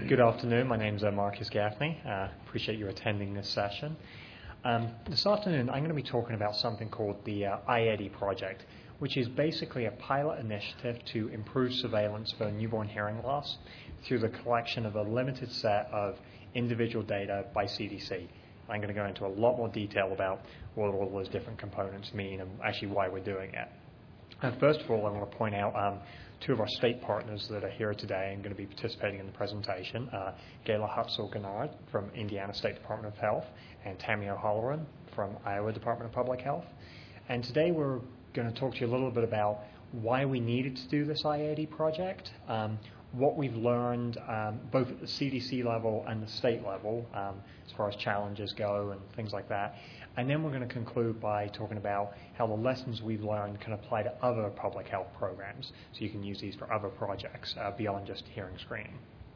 Good afternoon. My name is Marcus Gaffney. Appreciate you attending this session. This afternoon, I'm going to be talking about something called the iEDDY project, which is basically a pilot initiative to improve surveillance for newborn hearing loss through the collection of a limited set of individual data by CDC. I'm going to go into a lot more detail about what all those different components mean and actually why we're doing it. First of all, I want to point out two of our state partners that are here today and going to be participating in the presentation, Gayla Hutzel-Gennard from Indiana State Department of Health and Tammy O'Halloran from Iowa Department of Public Health. And today we're going to talk to you a little bit about why we needed to do this iEDDY project, what we've learned both at the CDC level and the state level as far as challenges go and things like that. And then we're going to conclude by talking about how the lessons we've learned can apply to other public health programs, so you can use these for other projects beyond just hearing screening.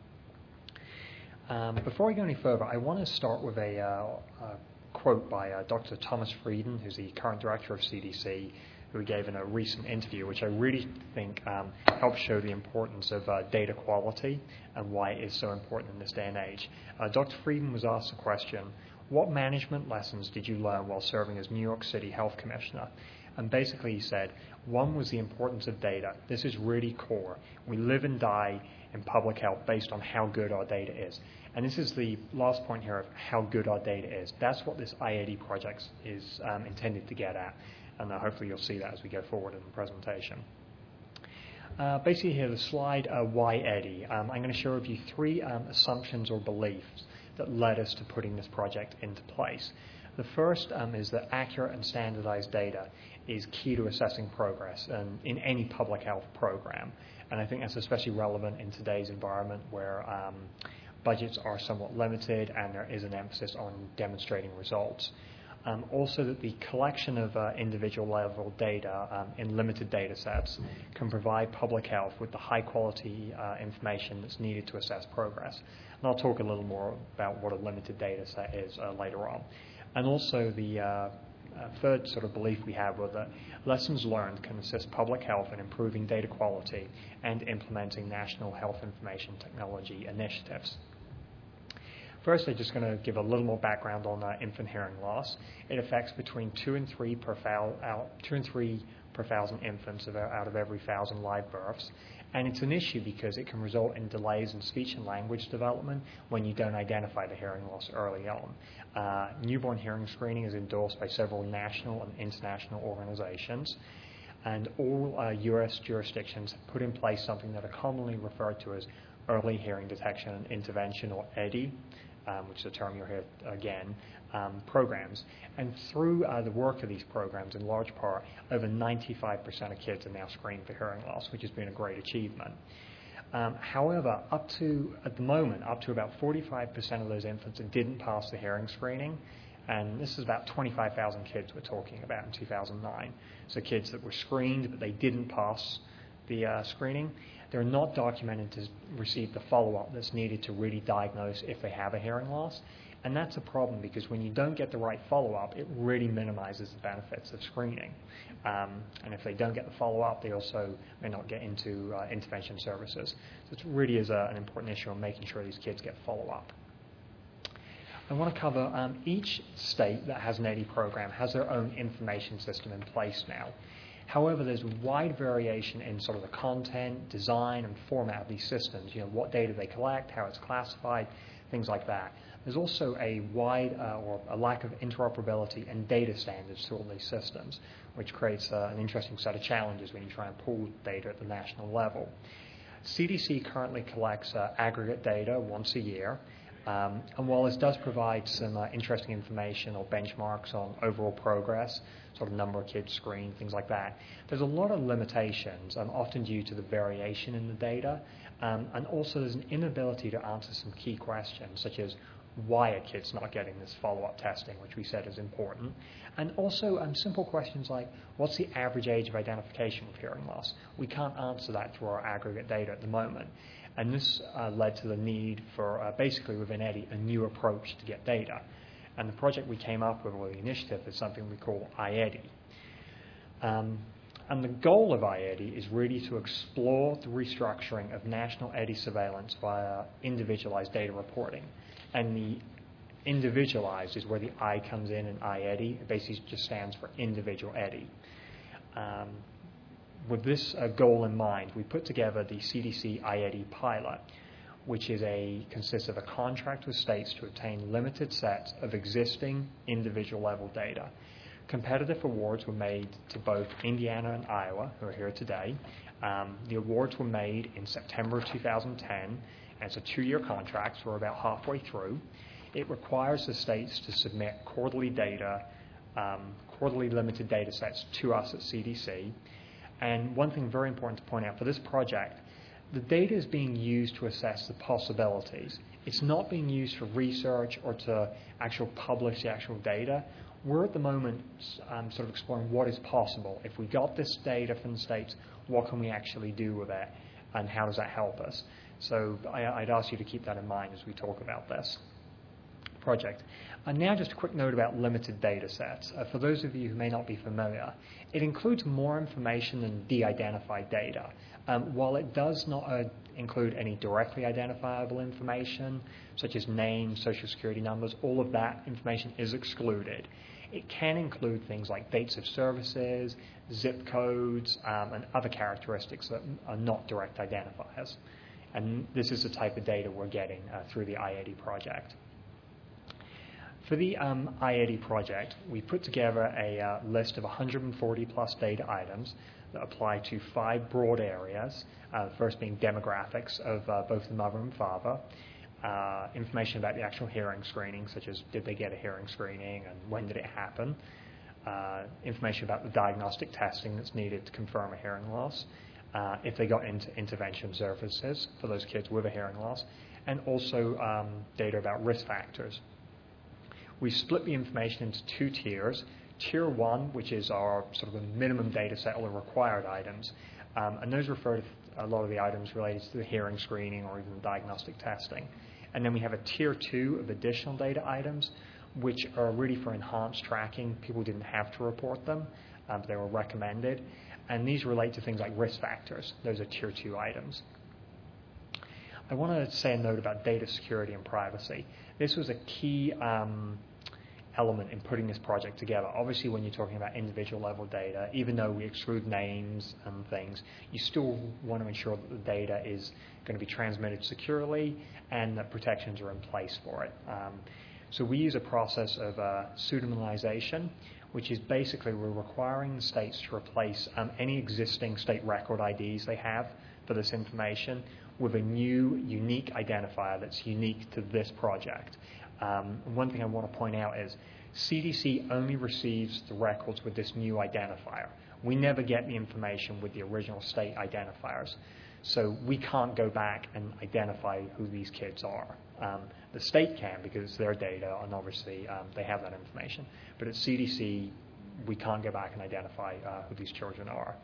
Before we go any further, I want to start with a quote by Dr. Thomas Frieden, who's the current director of CDC, who we gave in a recent interview, which I really think helps show the importance of data quality and why it is so important in this day and age. Dr. Frieden was asked the question, what management lessons did you learn while serving as New York City Health Commissioner? And basically he said, one was the importance of data. This is really core. We live and die in public health based on how good our data is. And this is the last point here of how good our data is. That's what this iEDDY project is intended to get at. And hopefully you'll see that as we go forward in the presentation. Basically here, the slide, why EDDY. I'm going to share with you three assumptions or beliefs that led us to putting this project into place. The first is that accurate and standardized data is key to assessing progress in any public health program. And I think that's especially relevant in today's environment where budgets are somewhat limited and there is an emphasis on demonstrating results. Also that the collection of individual level data in limited data sets can provide public health with the high quality information that's needed to assess progress. And I'll talk a little more about what a limited data set is later on. And also the third sort of belief we have was that lessons learned can assist public health in improving data quality and implementing national health information technology initiatives. First, I'm just going to give a little more background on infant hearing loss. It affects between 2 and 3 per thousand infants out of every 1,000 live births. And it's an issue because it can result in delays in speech and language development when you don't identify the hearing loss early on. Newborn hearing screening is endorsed by several national and international organizations. And all U.S. jurisdictions have put in place something that are commonly referred to as early hearing detection and intervention, or EDDY, which is a term you'll hear again, programs. And through the work of these programs, in large part, over 95% of kids are now screened for hearing loss, which has been a great achievement. However, at the moment, up to about 45% of those infants that didn't pass the hearing screening, and this is about 25,000 kids we're talking about in 2009. So kids that were screened, but they didn't pass the screening. They're not documented to receive the follow-up that's needed to really diagnose if they have a hearing loss. And that's a problem because when you don't get the right follow-up, it really minimizes the benefits of screening. And if they don't get the follow-up, they also may not get into intervention services. So it really is an important issue on making sure these kids get follow-up. I want to cover each state that has an EDDY program has their own information system in place now. However, there's wide variation in sort of the content, design, and format of these systems. You know, what data they collect, how it's classified, things like that. There's also a wide or a lack of interoperability and data standards to all these systems, which creates an interesting set of challenges when you try and pool data at the national level. CDC currently collects aggregate data once a year. And while this does provide some interesting information or benchmarks on overall progress, sort of number of kids screened, things like that, there's a lot of limitations, often due to the variation in the data. And also there's an inability to answer some key questions, such as why are kids not getting this follow-up testing, which we said is important. And also simple questions like, what's the average age of identification with hearing loss? We can't answer that through our aggregate data at the moment. And this led to the need for, basically within EDDY, a new approach to get data. And the project we came up with, or the initiative, is something we call iEDDY. And the goal of iEDI is really to explore the restructuring of national EDI surveillance via individualized data reporting. And the individualized is where the I comes in iEDI. It basically just stands for individual EDI. With this goal in mind, we put together the CDC iEDI pilot, which consists of a contract with states to obtain limited sets of existing individual level data. Competitive awards were made to both Indiana and Iowa, who are here today. The awards were made in September of 2010, and it's a 2-year contract, so we're about halfway through. It requires the states to submit quarterly limited data sets to us at CDC. And one thing very important to point out for this project, the data is being used to assess the possibilities. It's not being used for research or to actually publish the actual data. We're at the moment sort of exploring what is possible. If we got this data from the states, what can we actually do with it, and how does that help us? So I'd ask you to keep that in mind as we talk about this project. And now just a quick note about limited data sets. For those of you who may not be familiar, it includes more information than de-identified data. While it does not include any directly identifiable information, such as names, social security numbers, all of that information is excluded. It can include things like dates of services, zip codes, and other characteristics that are not direct identifiers. And this is the type of data we're getting through the iEDI project. For the iEDI project, we put together a list of 140 plus data items that apply to 5 broad areas, the first being demographics of both the mother and father, information about the actual hearing screening, such as did they get a hearing screening and when did it happen, information about the diagnostic testing that's needed to confirm a hearing loss, if they got into intervention services for those kids with a hearing loss, and also data about risk factors. We split the information into 2 tiers. Tier 1, which is our sort of a minimum data set, all the required items, and those refer to a lot of the items related to the hearing screening or even diagnostic testing. And then we have a Tier 2 of additional data items, which are really for enhanced tracking. People didn't have to report them, but they were recommended. And these relate to things like risk factors. Those are Tier 2 items. I want to say a note about data security and privacy. This was a key element in putting this project together. Obviously, when you're talking about individual level data, even though we exclude names and things, you still want to ensure that the data is going to be transmitted securely and that protections are in place for it. So we use a process of pseudonymization, which is basically we're requiring the states to replace any existing state record IDs they have for this information with a new unique identifier that's unique to this project. One thing I want to point out is CDC only receives the records with this new identifier. We never get the information with the original state identifiers. So we can't go back and identify who these kids are. The state can because it's their data, and obviously they have that information. But at CDC, we can't go back and identify who these children are.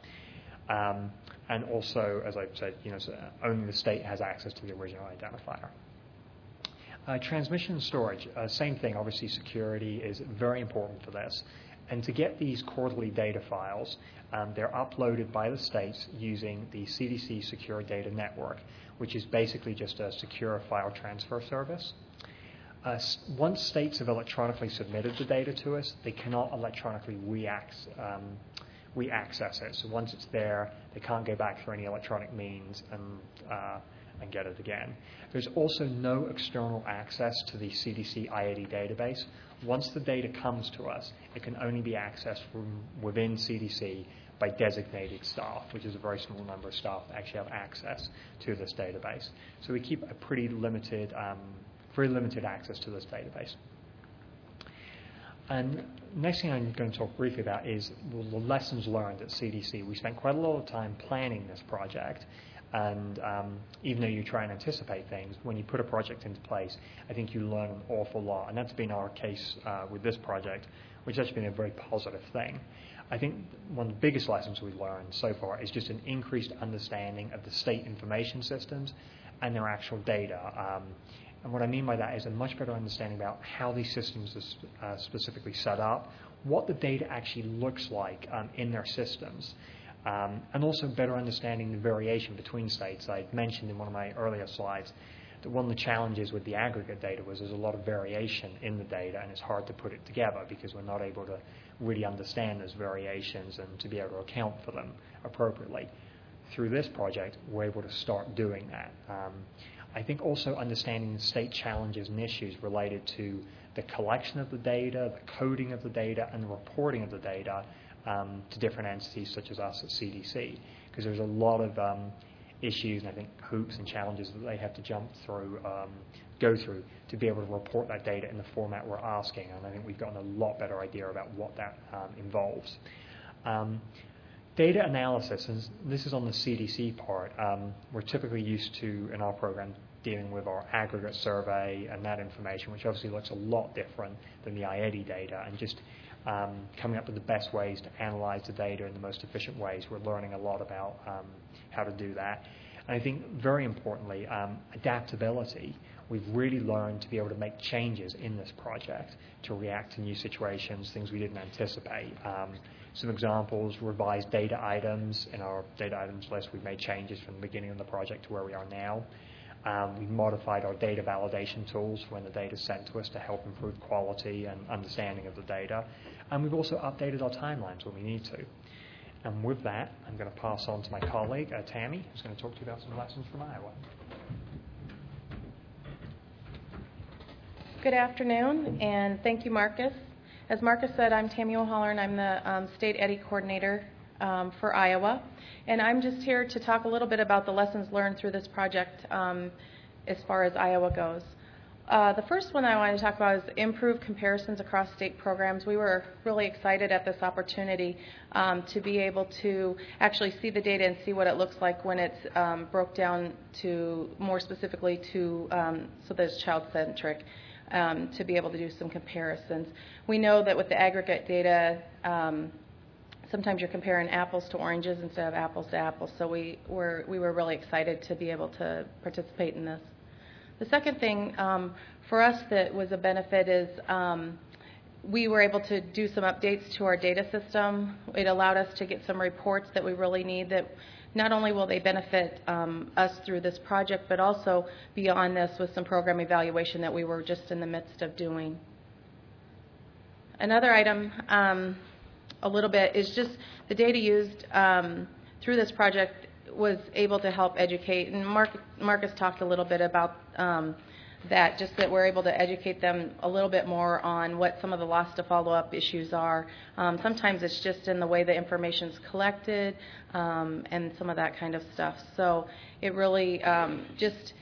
And also, as I've said, only the state has access to the original identifier. Transmission and storage, same thing. Obviously, security is very important for this. And to get these quarterly data files, they're uploaded by the states using the CDC Secure Data Network, which is basically just a secure file transfer service. Once states have electronically submitted the data to us, they cannot electronically re-access it. So once it's there, they can't go back through any electronic means and get it again. There's also no external access to the CDC iEDI database. Once the data comes to us, it can only be accessed from within CDC by designated staff, which is a very small number of staff that actually have access to this database. So we keep a pretty limited, very limited access to this database. And next thing I'm going to talk briefly about is the lessons learned at CDC. We spent quite a lot of time planning this project, and even though you try and anticipate things, when you put a project into place, I think you learn an awful lot, and that's been our case with this project, which has been a very positive thing. I think one of the biggest lessons we've learned so far is just an increased understanding of the state information systems and their actual data. And what I mean by that is a much better understanding about how these systems are specifically set up, what the data actually looks like in their systems. and also better understanding the variation between states. I mentioned in one of my earlier slides that one of the challenges with the aggregate data was there's a lot of variation in the data, and it's hard to put it together because we're not able to really understand those variations and to be able to account for them appropriately. Through this project, we're able to start doing that. I think also understanding the state challenges and issues related to the collection of the data, the coding of the data, and the reporting of the data to different entities such as us at CDC, because there's a lot of issues and I think hoops and challenges that they have to go through to be able to report that data in the format we're asking, and I think we've gotten a lot better idea about what that involves. Data analysis, and this is on the CDC part, we're typically used to, in our program, dealing with our aggregate survey and that information, which obviously looks a lot different than the IEDI data, and just coming up with the best ways to analyze the data in the most efficient ways. We're learning a lot about how to do that. And I think very importantly, adaptability. We've really learned to be able to make changes in this project to react to new situations, things we didn't anticipate. Some examples: revised data items. In our data items list, we've made changes from the beginning of the project to where we are now. We've modified our data validation tools when the data is sent to us to help improve quality and understanding of the data. And we've also updated our timelines when we need to. And with that, I'm going to pass on to my colleague, Tammy, who's going to talk to you about some lessons from Iowa. Good afternoon, and thank you, Marcus. As Marcus said, I'm Tammy O'Halloran. I'm the State EDDI Coordinator for Iowa. And I'm just here to talk a little bit about the lessons learned through this project as far as Iowa goes. The first one I wanted to talk about is improved comparisons across state programs. We were really excited at this opportunity to be able to actually see the data and see what it looks like when it's broke down to more specifically to so that it's child-centric, to be able to do some comparisons. We know that with the aggregate data, sometimes you're comparing apples to oranges instead of apples to apples, so we were really excited to be able to participate in this. The second thing for us that was a benefit is we were able to do some updates to our data system. It allowed us to get some reports that we really need that not only will they benefit us through this project, but also beyond this with some program evaluation that we were just in the midst of doing. Another item a little bit is just the data used through this project was able to help educate, and Marcus talked a little bit about that, just that we're able to educate them a little bit more on what some of the loss to follow-up issues are. Sometimes it's just in the way the information's collected and some of that kind of stuff. So it really just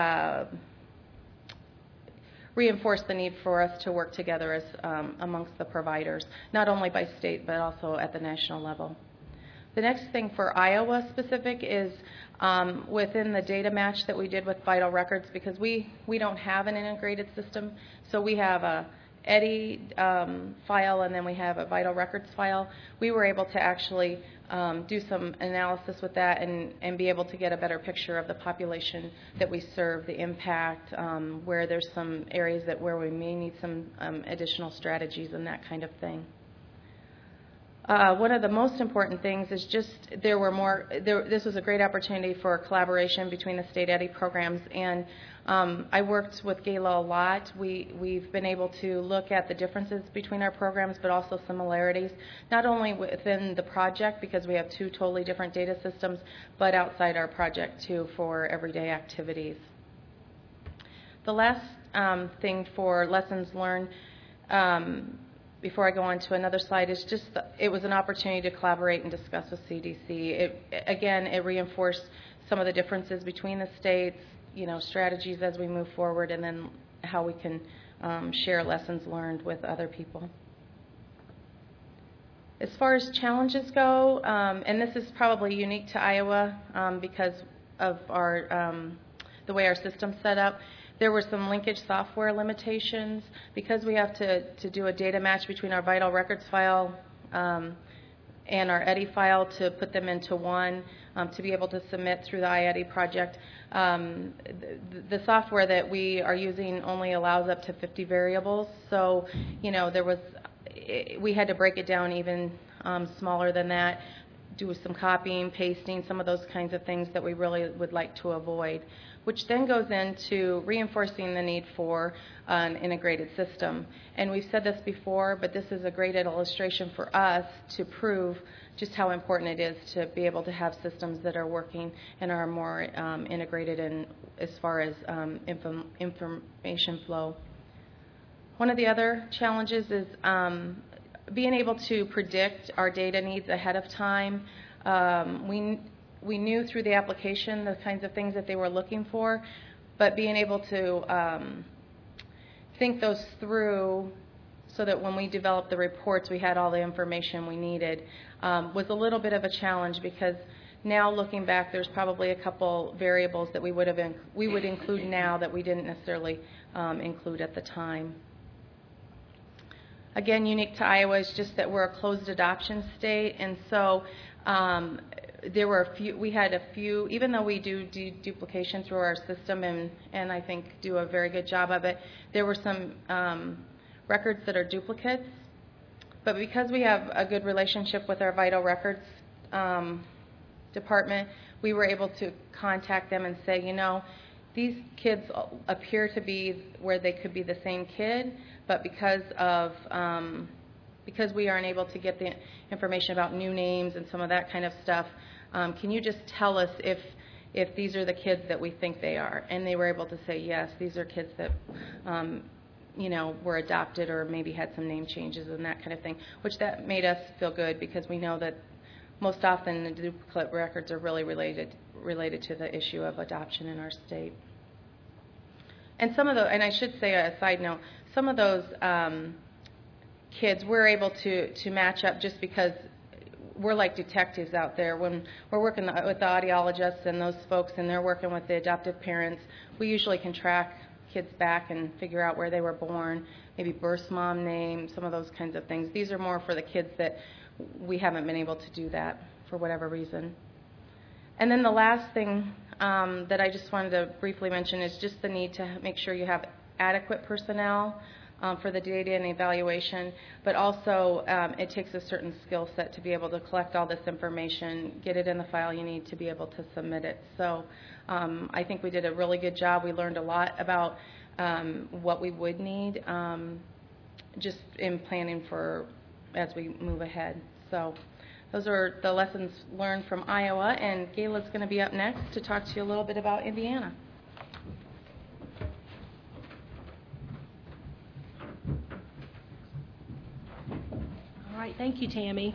reinforced the need for us to work together as amongst the providers, not only by state but also at the national level. The next thing for Iowa specific is within the data match that we did with Vital Records, because we don't have an integrated system, so we have a EDDI file and then we have a Vital Records file. We were able to actually do some analysis with that and be able to get a better picture of the population that we serve, the impact, where there's some areas where we may need some additional strategies and that kind of thing. One of the most important things is just this was a great opportunity for collaboration between the state EDDI programs, and I worked with Gayla a lot. We've been able to look at the differences between our programs, but also similarities, not only within the project because we have two totally different data systems, but outside our project too for everyday activities. The last thing for lessons learned, before I go on to another slide, is just it was an opportunity to collaborate and discuss with CDC. It reinforced some of the differences between the states, strategies as we move forward, and then how we can share lessons learned with other people. As far as challenges go, and this is probably unique to Iowa because of the way our system's set up, there were some linkage software limitations. Because we have to do a data match between our Vital Records file and our EDDI file to put them into one to be able to submit through the iEDDI project. The software that we are using only allows up to 50 variables, so we had to break it down even smaller than that do some copying, pasting, some of those kinds of things that we really would like to avoid, which then goes into reinforcing the need for an integrated system. And we've said this before, but this is a great illustration for us to prove just how important it is to be able to have systems that are working and are more integrated in as far as information flow. One of the other challenges is being able to predict our data needs ahead of time. We knew through the application the kinds of things that they were looking for, but being able to think those through so that when we developed the reports we had all the information we needed was a little bit of a challenge, because now looking back there's probably a couple variables that we would include now that we didn't necessarily include at the time. Again, unique to Iowa is just that we're a closed adoption state, and so we had a few, even though we do duplication through our system and I think do a very good job of it, there were some records that are duplicates. But because we have a good relationship with our Vital Records department, we were able to contact them and say, you know, these kids appear to be where they could be the same kid, but because we aren't able to get the information about new names and some of that kind of stuff, can you just tell us if these are the kids that we think they are? And they were able to say, yes, these are kids that were adopted or maybe had some name changes and that kind of thing, which that made us feel good, because we know that most often the duplicate records are really related to the issue of adoption in our state. And and I should say a side note, some of those kids we're able to match up just because we're like detectives out there. When we're working with the audiologists and those folks and they're working with the adoptive parents, we usually can track kids back and figure out where they were born, maybe birth mom name, some of those kinds of things. These are more for the kids that we haven't been able to do that for whatever reason. And then the last thing that I just wanted to briefly mention is just the need to make sure you have adequate personnel for the data and evaluation, but also it takes a certain skill set to be able to collect all this information, get it in the file you need to be able to submit it. So I think we did a really good job. We learned a lot about what we would need just in planning for as we move ahead. So those are the lessons learned from Iowa, and Gayla's going to be up next to talk to you a little bit about Indiana. All right, thank you, Tammy.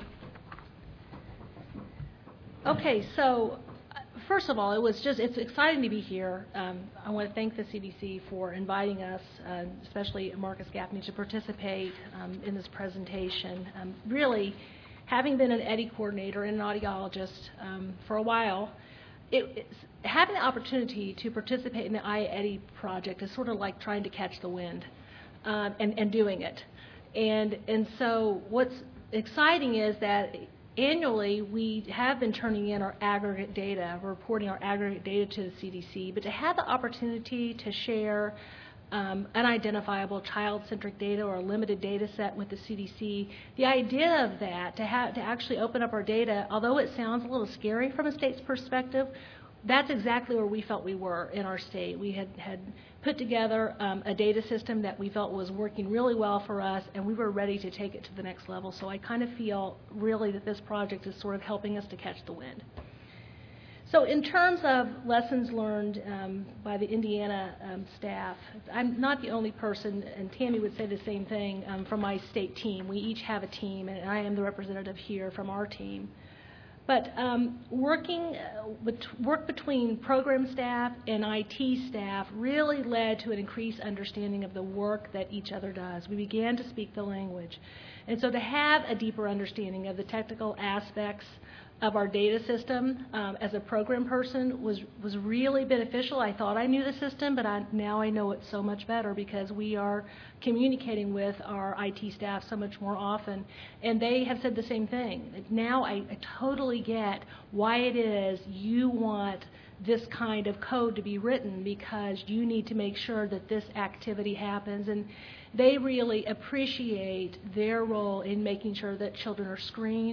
Okay, so first of all, it's exciting to be here. I want to thank the CDC for inviting us, especially Marcus Gaffney, to participate in this presentation. Really, having been an EDDI coordinator and an audiologist for a while, having the opportunity to participate in the iEDDI project is sort of like trying to catch the wind and doing it. And so what's exciting is that annually we have been turning in our aggregate data, reporting our aggregate data to the CDC, but to have the opportunity to share unidentifiable child-centric data or a limited data set with the CDC, the idea of that, to actually open up our data, although it sounds a little scary from a state's perspective, that's exactly where we felt we were in our state. We had put together a data system that we felt was working really well for us, and we were ready to take it to the next level. So I kind of feel really that this project is sort of helping us to catch the wind. So in terms of lessons learned by the Indiana staff, I'm not the only person, and Tammy would say the same thing, from my state team. We each have a team, and I am the representative here from our team. But work between program staff and IT staff really led to an increased understanding of the work that each other does. We began to speak the language. And so to have a deeper understanding of the technical aspects of our data system as a program person was really beneficial. I thought I knew the system, but now I know it so much better because we are communicating with our IT staff so much more often, and they have said the same thing. Now I totally get why it is you want this kind of code to be written, because you need to make sure that this activity happens, and they really appreciate their role in making sure that children are screened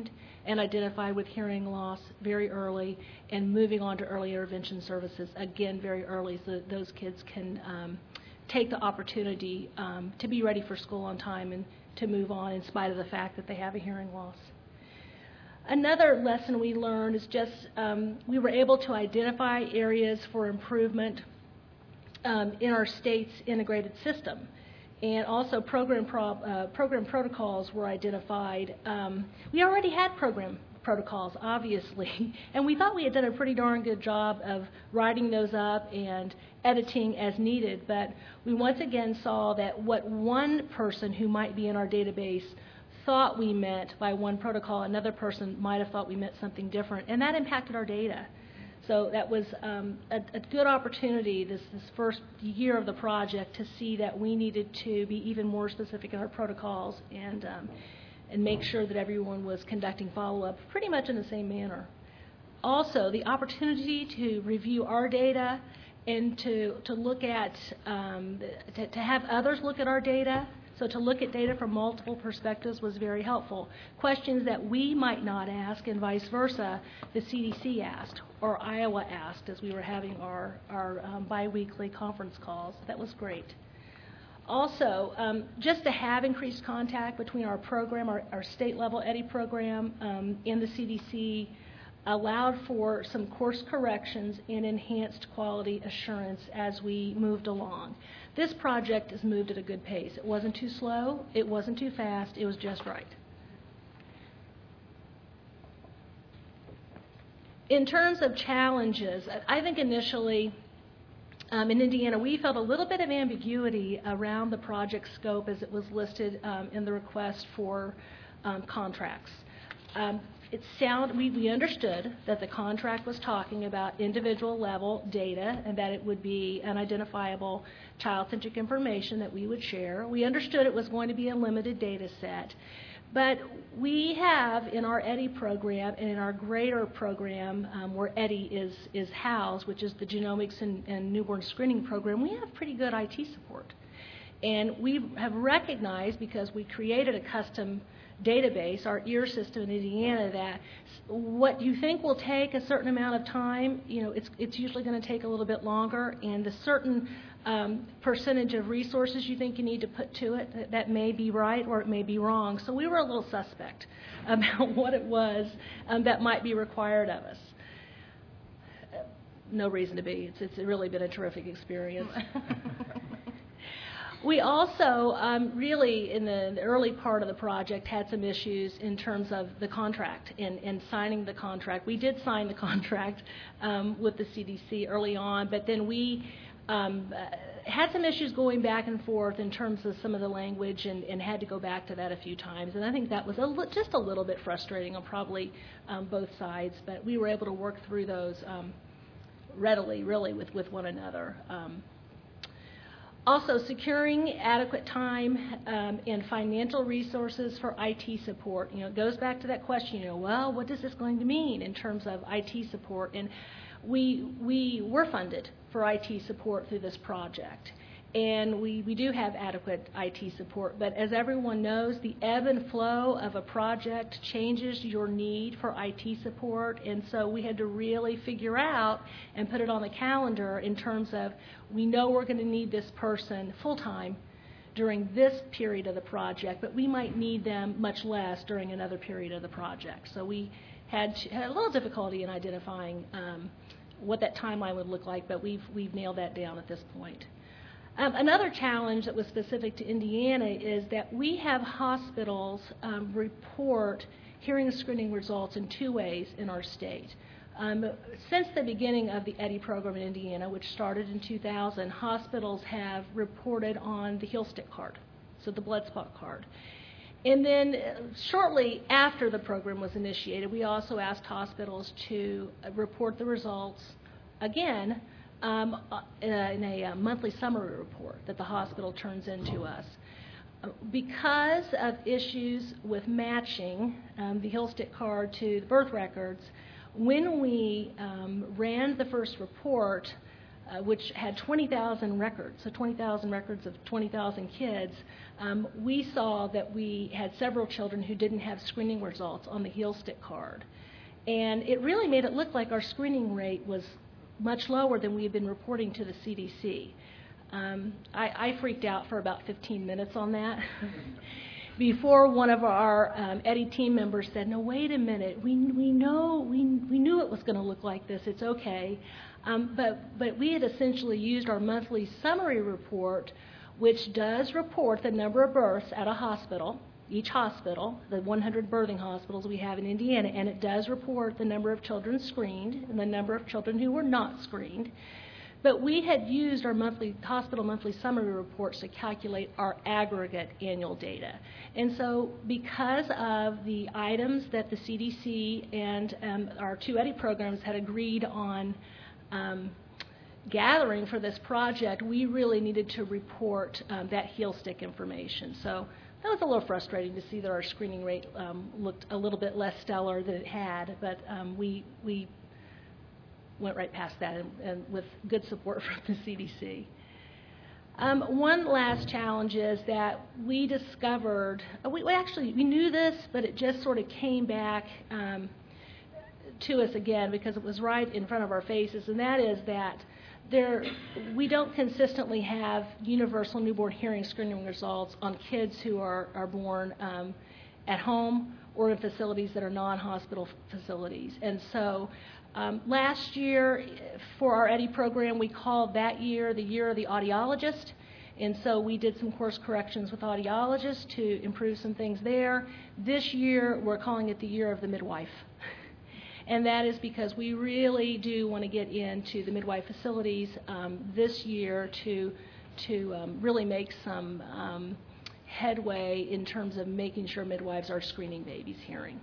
and identified with hearing loss very early, and moving on to early intervention services, again, very early, so that those kids can take the opportunity to be ready for school on time and to move on in spite of the fact that they have a hearing loss. Another lesson we learned is just we were able to identify areas for improvement in our state's integrated system. And also program protocols were identified. We already had program protocols, obviously, and we thought we had done a pretty darn good job of writing those up and editing as needed, but we once again saw that what one person who might be in our database thought we meant by one protocol, another person might have thought we meant something different, and that impacted our data. So that was a good opportunity this first year of the project to see that we needed to be even more specific in our protocols and make sure that everyone was conducting follow-up pretty much in the same manner. Also, the opportunity to review our data and to look at, to have others look at our data, so to look at data from multiple perspectives was very helpful. Questions that we might not ask and vice versa, the CDC asked or Iowa asked as we were having our biweekly conference calls. That was great. Also, just to have increased contact between our program, our state-level EDDI program, and the CDC allowed for some course corrections and enhanced quality assurance as we moved along. This project has moved at a good pace. It wasn't too slow, it wasn't too fast, it was just right. In terms of challenges, I think initially in Indiana we felt a little bit of ambiguity around the project scope as it was listed in the request for contracts. We understood that the contract was talking about individual level data and that it would be unidentifiable child-centric information that we would share. We understood it was going to be a limited data set. But we have in our EDDI program and in our greater program where EDDI is housed, which is the Genomics and Newborn Screening Program, we have pretty good IT support. And we have recognized, because we created a custom database, our EAR system in Indiana, that what you think will take a certain amount of time, it's usually going to take a little bit longer, and the certain percentage of resources you think you need to put to it, that may be right or it may be wrong. So we were a little suspect about what it was that might be required of us. No reason to be. It's really been a terrific experience. We also really, in the early part of the project, had some issues in terms of the contract and signing the contract. We did sign the contract with the CDC early on, but then we had some issues going back and forth in terms of some of the language and had to go back to that a few times. And I think that was just a little bit frustrating on probably both sides, but we were able to work through those readily, really, with one another. Also, securing adequate time and financial resources for IT support. It goes back to that question, well, what is this going to mean in terms of IT support? And we were funded for IT support through this project. And we do have adequate IT support, but as everyone knows, the ebb and flow of a project changes your need for IT support, and so we had to really figure out and put it on the calendar in terms of, we know we're going to need this person full-time during this period of the project, but we might need them much less during another period of the project. So we had a little difficulty in identifying what that timeline would look like, but we've nailed that down at this point. Another challenge that was specific to Indiana is that we have hospitals report hearing screening results in two ways in our state. Since the beginning of the EDDI program in Indiana, which started in 2000, hospitals have reported on the heel stick card, so the blood spot card. And then shortly after the program was initiated, we also asked hospitals to report the results again in a monthly summary report that the hospital turns into us. Because of issues with matching the heel stick card to the birth records, when we ran the first report, which had 20,000 records, so 20,000 records of 20,000 kids, we saw that we had several children who didn't have screening results on the heel stick card. And it really made it look like our screening rate was much lower than we had been reporting to the CDC. I freaked out for about 15 minutes on that. Before one of our EDDI team members said, "No, wait a minute. We knew it was going to look like this. It's okay." But we had essentially used our monthly summary report, which does report the number of births at a hospital, each hospital, the 100 birthing hospitals we have in Indiana, and it does report the number of children screened and the number of children who were not screened. But we had used our hospital monthly summary reports to calculate our aggregate annual data. And so because of the items that the CDC and our two EDDI programs had agreed on gathering for this project, we really needed to report that heel stick information. So that was a little frustrating to see that our screening rate looked a little bit less stellar than it had, but we went right past that and with good support from the CDC. One last challenge is that we discovered, we knew this, but it just sort of came back to us again because it was right in front of our faces, and that is that we don't consistently have universal newborn hearing screening results on kids who are born at home or in facilities that are non-hospital facilities. And so last year for our EDDI program, we called that year the year of the audiologist. And so we did some course corrections with audiologists to improve some things there. This year, we're calling it the year of the midwife. And that is because we really do want to get into the midwife facilities this year to really make some headway in terms of making sure midwives are screening babies' hearing.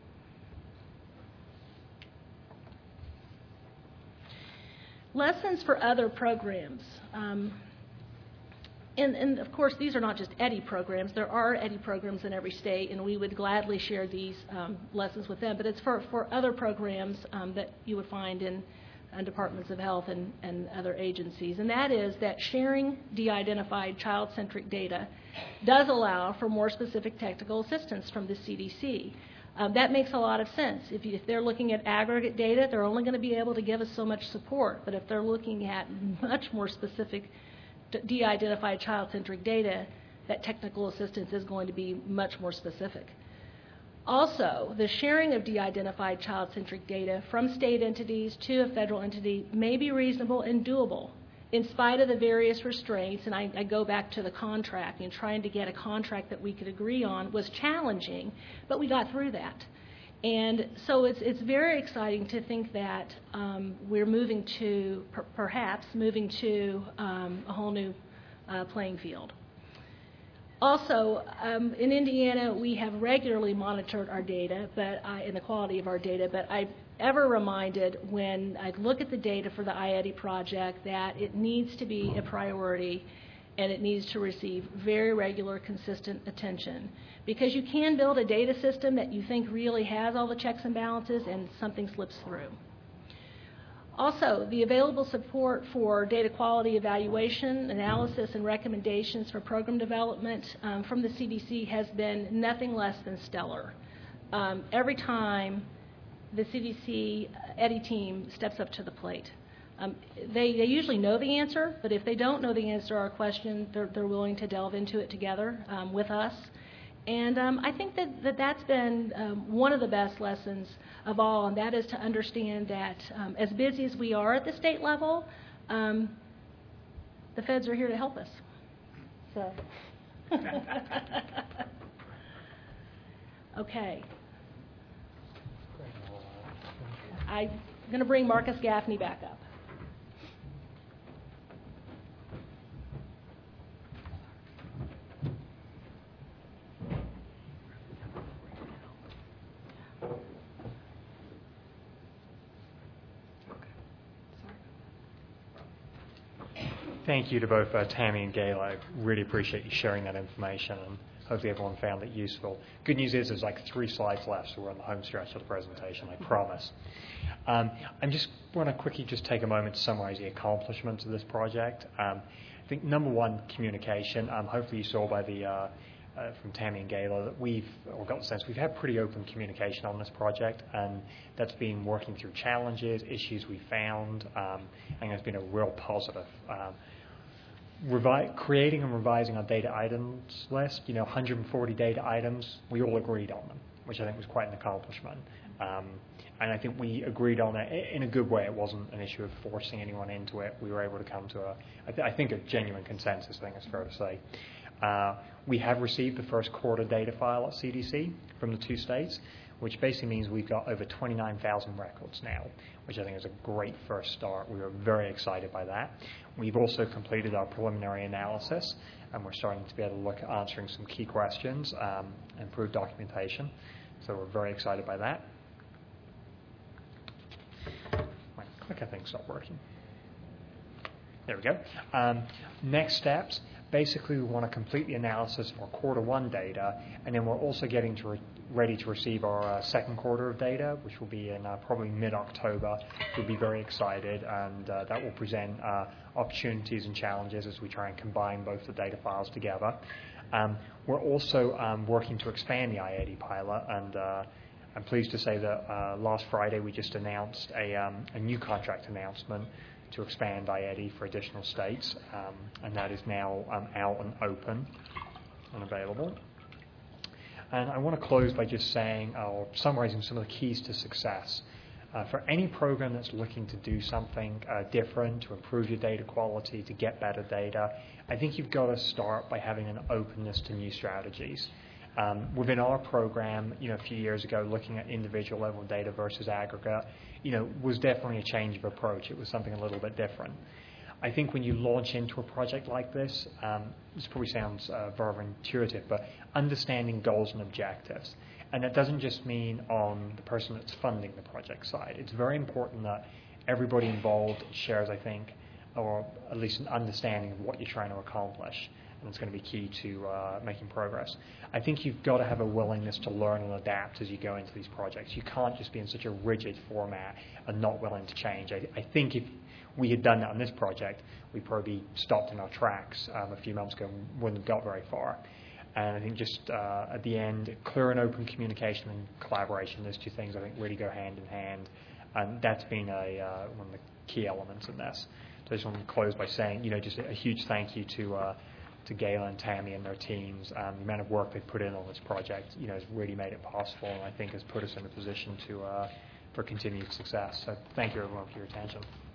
Lessons for other programs. And of course, these are not just EDDI programs. There are EDDI programs in every state, and we would gladly share these lessons with them. But it's for other programs that you would find in departments of health and other agencies. And that is that sharing de-identified child-centric data does allow for more specific technical assistance from the CDC. That makes a lot of sense. If they're looking at aggregate data, they're only going to be able to give us so much support. But if they're looking at much more specific de-identified child-centric data, that technical assistance is going to be much more specific. Also, the sharing of de-identified child-centric data from state entities to a federal entity may be reasonable and doable in spite of the various restraints. And I go back to the contract, and trying to get a contract that we could agree on was challenging, but we got through that. And so it's very exciting to think that we're moving to, perhaps moving to a whole new playing field. Also, in Indiana, we have regularly monitored our data, and the quality of our data, but I'm ever reminded when I look at the data for the iEDDI project that it needs to be a priority and it needs to receive very regular, consistent attention. Because you can build a data system that you think really has all the checks and balances and something slips through. Also, the available support for data quality evaluation, analysis, and recommendations for program development from the CDC has been nothing less than stellar. Every time the CDC EDDI team steps up to the plate. They usually know the answer, but if they don't know the answer to our question, they're willing to delve into it together with us. And I think that's been one of the best lessons of all, and that is to understand that as busy as we are at the state level, the feds are here to help us. So, okay. I'm going to bring Marcus Gaffney back up. Thank you to both Tammy and Gayla. I really appreciate you sharing that information. And hopefully everyone found it useful. Good news is there's like 3 slides left, so we're on the home stretch of the presentation, I promise. I just want to quickly just take a moment to summarize the accomplishments of this project. I think number one, communication. Hopefully you saw by the from Tammy and Gayla that got the sense we've had pretty open communication on this project, and that's been working through challenges, issues we found. I think it's been a real positive. Creating and revising our data items list, 140 data items, we all agreed on them, which I think was quite an accomplishment. And I think we agreed on it in a good way. It wasn't an issue of forcing anyone into it. We were able to come to I think a genuine consensus, I think it's fair to say. We have received the first quarter data file at CDC from the 2 states, which basically means we've got over 29,000 records now, which I think is a great first start. We were very excited by that. We've also completed our preliminary analysis, and we're starting to be able to look at answering some key questions, improve documentation. So we're very excited by that. My clicker thing stopped working. There we go. Next steps. Basically, we want to complete the analysis of our quarter 1 data, and then we're also getting ready to receive our second quarter of data, which will be in probably mid-October. We'll be very excited, and that will present opportunities and challenges as we try and combine both the data files together. We're also working to expand the I-80 pilot, and I'm pleased to say that last Friday we just announced a new contract announcement to expand I-80 for additional states, and that is now out and open and available. And I want to close by just saying, or summarizing some of the keys to success. For any program that's looking to do something different, to improve your data quality, to get better data, I think you've got to start by having an openness to new strategies. Within our program, a few years ago, looking at individual level data versus aggregate, was definitely a change of approach. It was something a little bit different. I think when you launch into a project like this probably sounds very intuitive, but understanding goals and objectives. And that doesn't just mean on the person that's funding the project side. It's very important that everybody involved shares, I think, or at least an understanding of what you're trying to accomplish. And it's going to be key to making progress. I think you've got to have a willingness to learn and adapt as you go into these projects. You can't just be in such a rigid format and not willing to change. I think if we had done that on this project, we probably stopped in our tracks a few months ago and wouldn't have got very far. And I think just at the end, clear and open communication and collaboration, those 2 things I think really go hand in hand. And that's been one of the key elements in this. So I just want to close by saying, just a huge thank you to Gayla and Tammy and their teams. The amount of work they've put in on this project, has really made it possible, and I think has put us in a position for continued success. So thank you, everyone, for your attention.